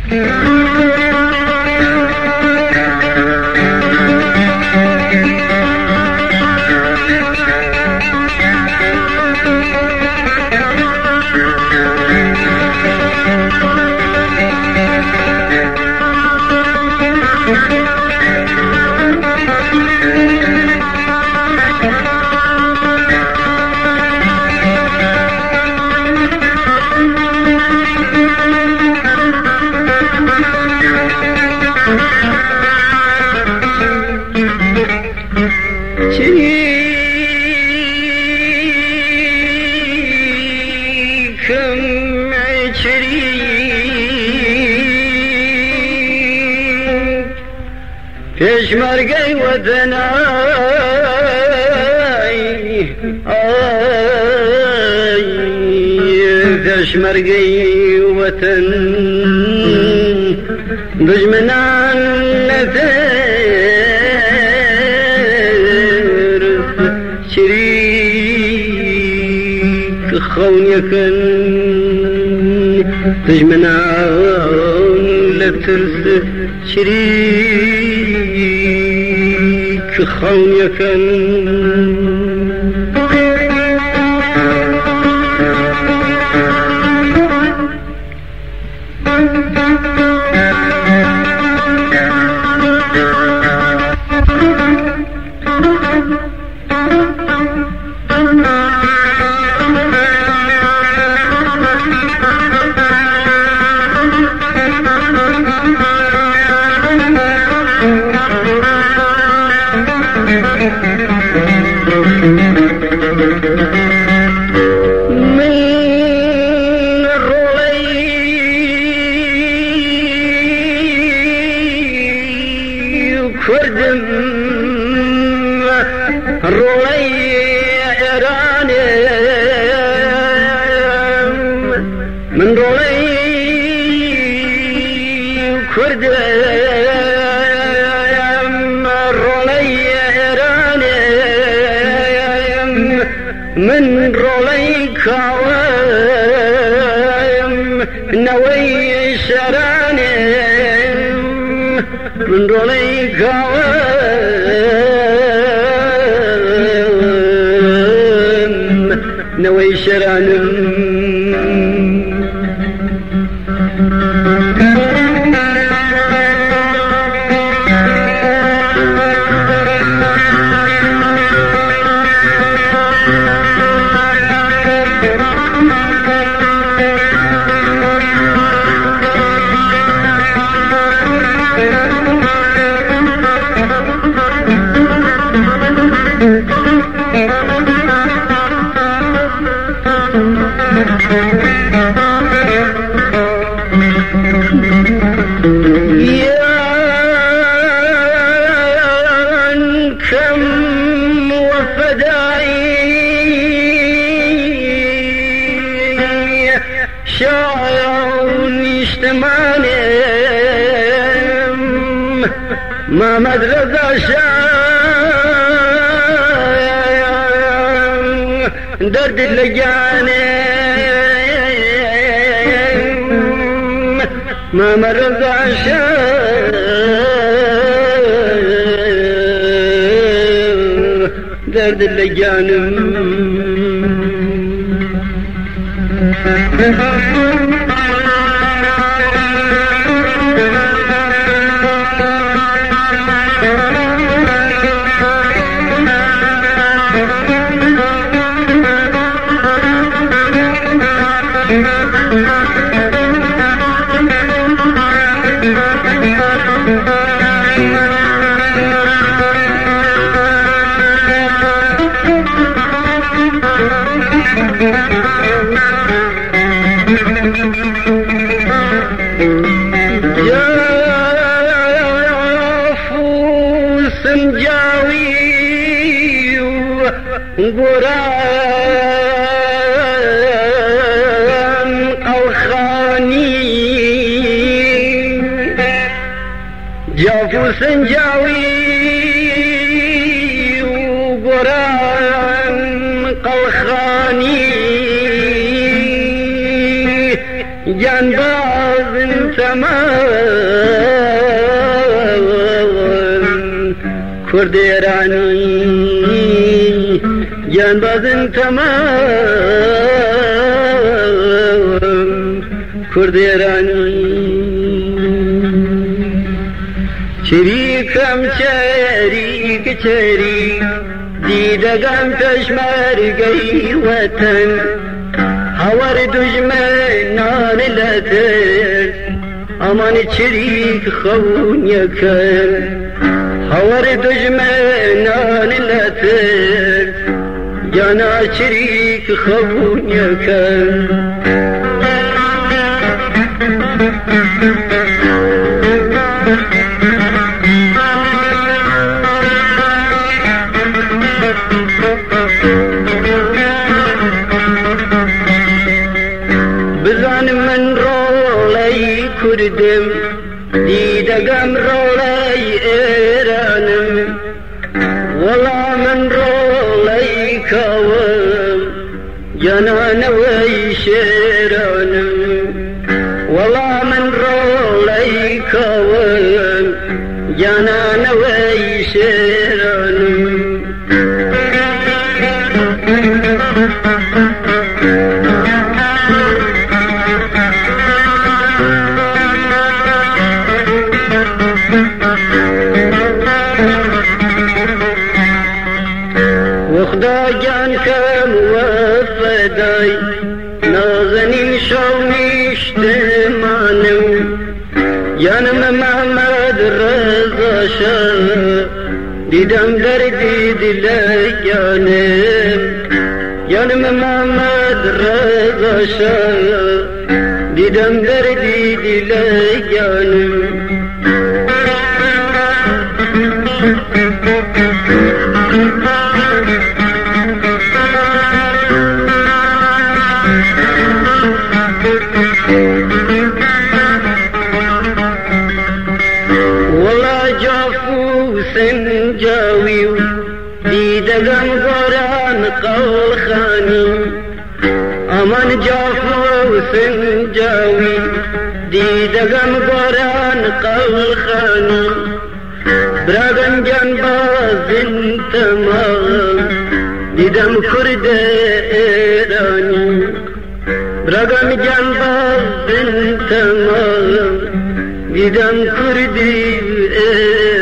پێشمەرگەی وەتەنای پێشمەرگەی وەتەن دژمنان نەترس شریک خەونیەکەن دژمنان لەترس شریک خەونیەکەن من ڕۆڵەی کاوەم نەوەی شەرانێم من ڕۆڵەی کاوەم نەوەی شەرانم محمد رضا شاه درد لجانم محمد رضا شاه درد لجانم قرآن الخاني جافو سنجاوي وقرآن الخاني جانباز تمام کرد ایرانی جانبازن تمام کرد ایرانی چریکم چریک چریک دیدگم پشمرگی وطن هوار دجمنان لتر امان چریک خون یکن هوار دجمنان لتر جانا چریک خون یکن بزن من رولی کردم دیدگم رولی ایرانم ولا من رولی کاوم جنانوی شیرانم ولا من رولی کاوم جنانوی شیرانم وخدا جان کم وفدای نازنین شومیشتمانم جانم محمد رضا شاه دیدم دردی دل جانم جانم محمد رضا شاه دیدم دردی دل جانم والله جافو سنجاوي دیدگم قرآن قول خانی امان جافو سنجاوي دیدگم قرآن قول خانی براغم جانبازن تمام دیدم کرد ایرانی براغم جانبازن تمام دیدم کردی